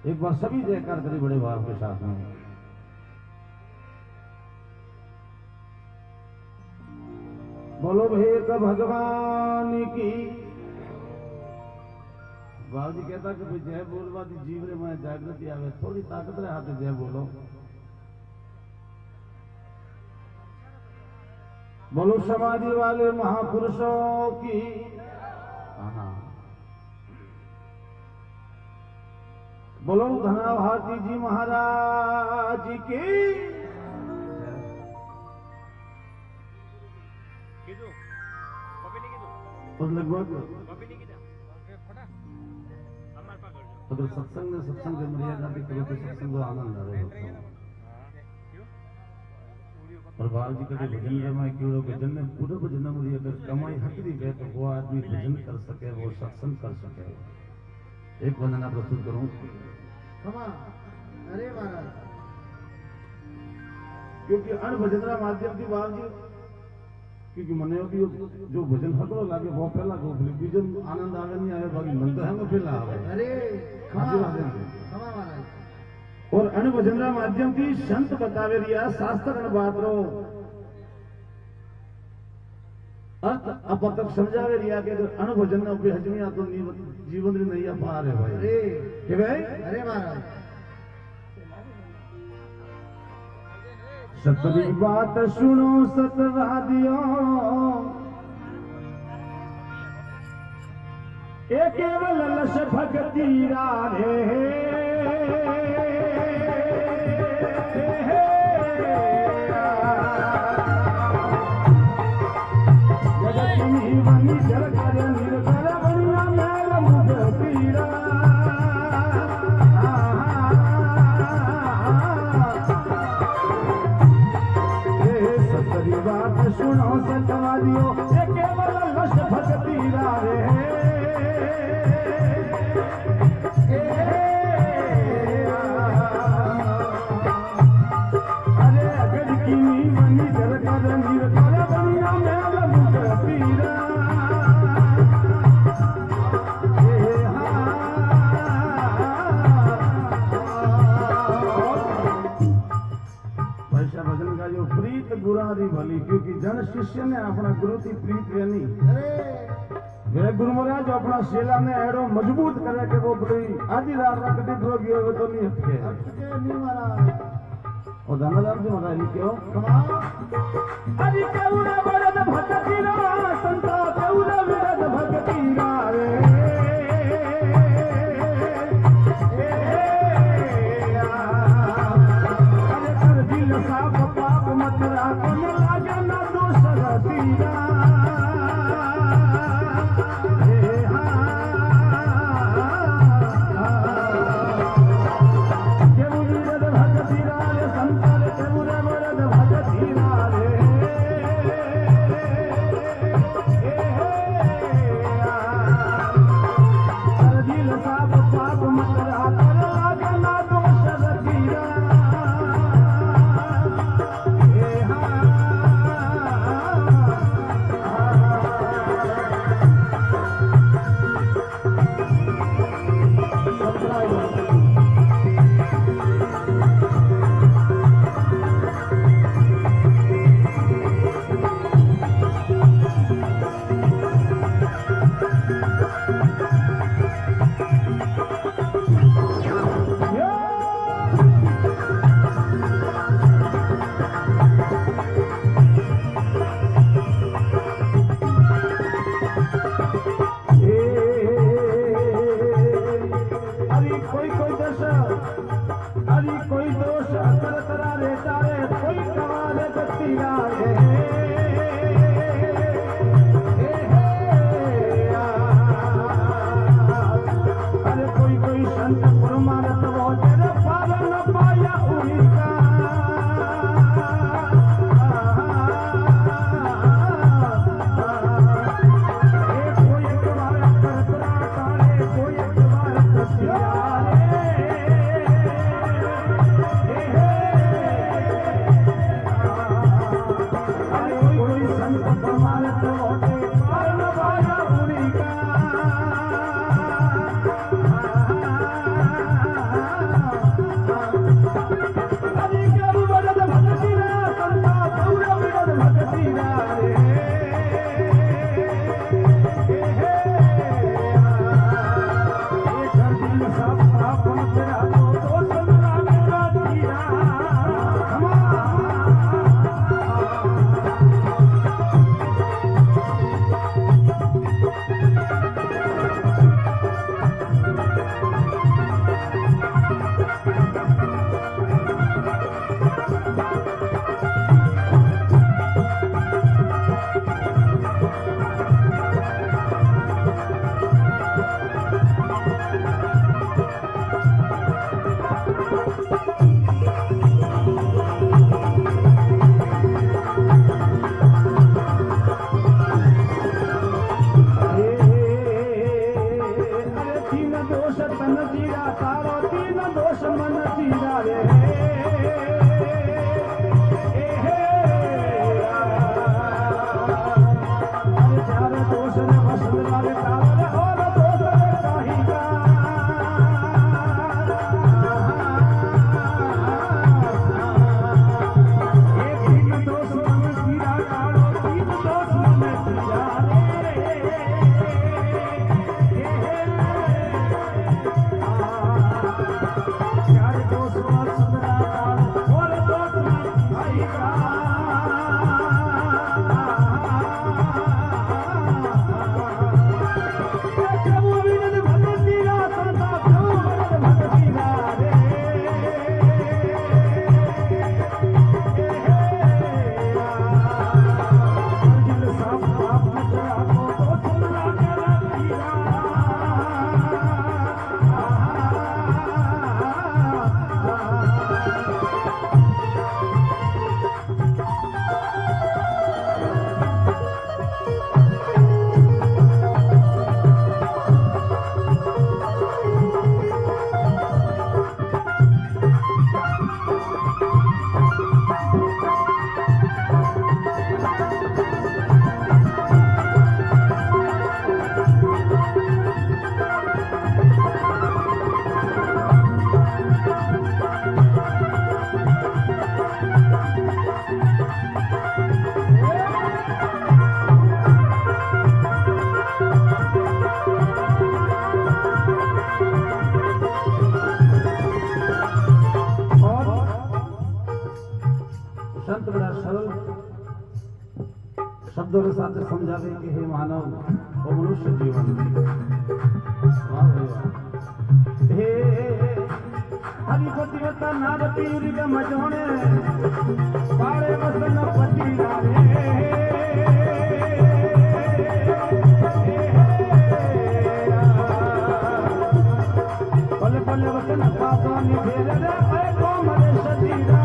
एक बार सभी जयकार करें बड़े भाव के साथ में। बोलो भेद भगवान की। बाबू जी कहता कि भाई जय बोलवा दी जीव रे मैं जागृति आवे, थोड़ी ताकत रहे हाथ जय बोलो। बोलो समाधि वाले महापुरुषों की। बोलो धना भारती जी महाराज की। और लगभग अगर सत्संग के मर्यादा भी करो तो सत्संग को आनंद आ रहे हो। और बाल जी कभी भजन रमाए क्यों भजन में पूरे भजन में अगर कमाई हकरी गए तो वो आदमी भजन कर सके, वो सत्संग कर सके। एक वंदना प्रस्तुत करूं। अरे महाराज, क्योंकि अन भजन माध्यम की बात जी, क्योंकि मने जो भजन हकड़ो लागे वो पहला को बीजन आनंद आवे नहीं आवे, बाकी मन तो है वो पहला आवे। अरे और अन भजन माध्यम की संत बतावे रिया शास्त्र बात रो अर्थ अब तक समझावे रिया के अन भजन हजमिया तो जीवन री नहीं पार है भाई। अरे के भाई, अरे महाराज, सतरी बात सुनो सतवादियों, ये केवल लश भक्ति राधे। सुनो सतवादियों, ये केवल लश भक्ति राधे। अरे अगज की बनी जल कर नीर कर बनिया मेल मुझ पीरा। वैसा भजन का जो प्रीत गुरारी भली, क्योंकि जन शिष्य ने अपना गुरु की प्रीत लेनी। वे गुरु महाराज अपना शेला ने एड़ो मजबूत करे कि वो बड़ी आधी रात रखती रोगी हो तो नहीं हटके। और धनराम जी महाराज लिखे अरे केउरा वरद भक्ति रा संता केउरा वरद भक्ति रा रे। साप पाप मत राखो न लागे न दोष रतीरा। केवुर वरद भगति रे संतर केवुर वरद भगति रे। दिल साप पाप मत राखो न लागे न दोष रतीरा। सरल शब्दों के साथ समझावे कि हे मानव वो मनुष्य जीवन वाह भाई वाह हे हरिपति वता नारती उरी का मजोने पाड़े वसन पति रे पल पल वसन पापा निभेर रे ऐ कोमल सजीरा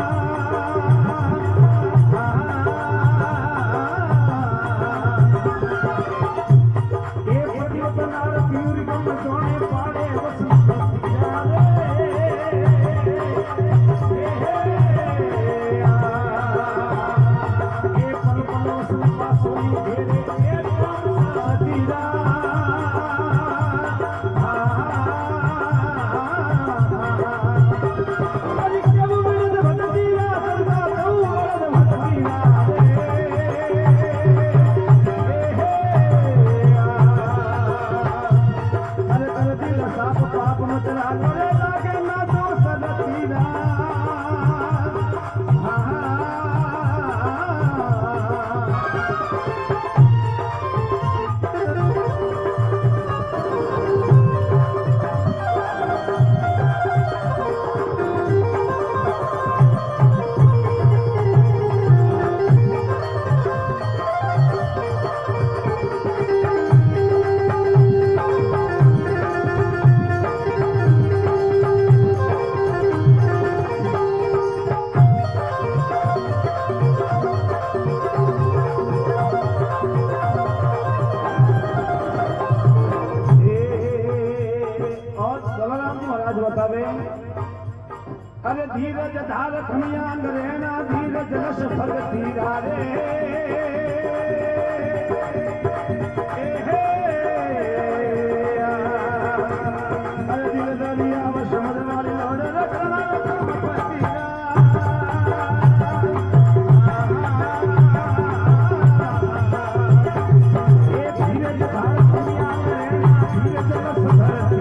अरे धीरज धार खमियान रहना धीरज रस भगती रे अरे दिल दरिया में समझ वाली लौट रखना धीरज धार खमियान रहना धीरज रस भगती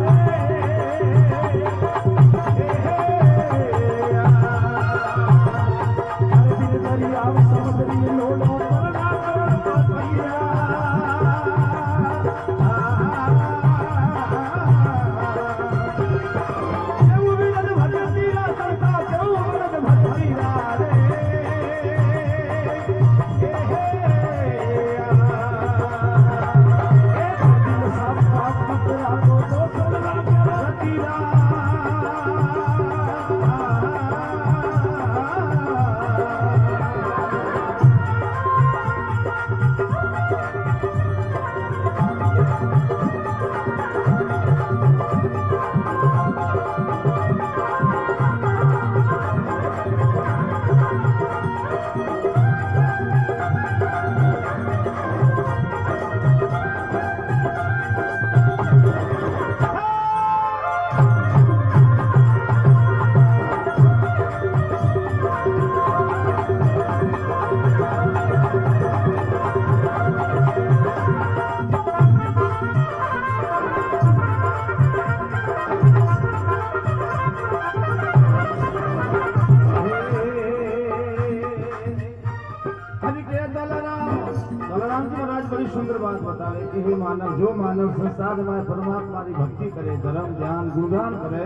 सुंदर बात बता रहे कि हे मानव जो मानव संसार में परमात्मा की भक्ति करे धर्म ध्यान गुणगान करे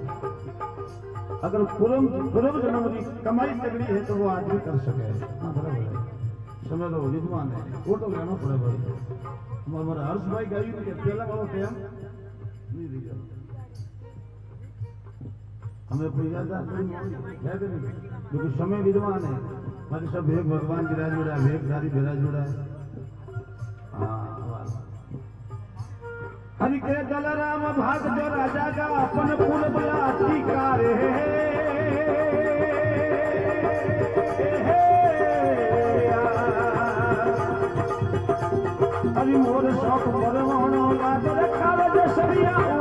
अगर पूर्व जन्म की कमाई तगड़ी है तो वो आदमी कर सके बराबर है समय तो विद्वान है फोटो लेना पड़े भाई हमारा हर्ष भाई गाई के पहला वाला क्या नहीं दिया हमें कोई याद है क्योंकि समय विद्वान है बाकी सब भेग भगवान विराज जुड़ा है भेगधारी विराज जुड़ा है हरि के जलराम भाग जो राजा का अपन फूल बला अधिकार हरि मोर शौक परवाणो याद रखा सरिया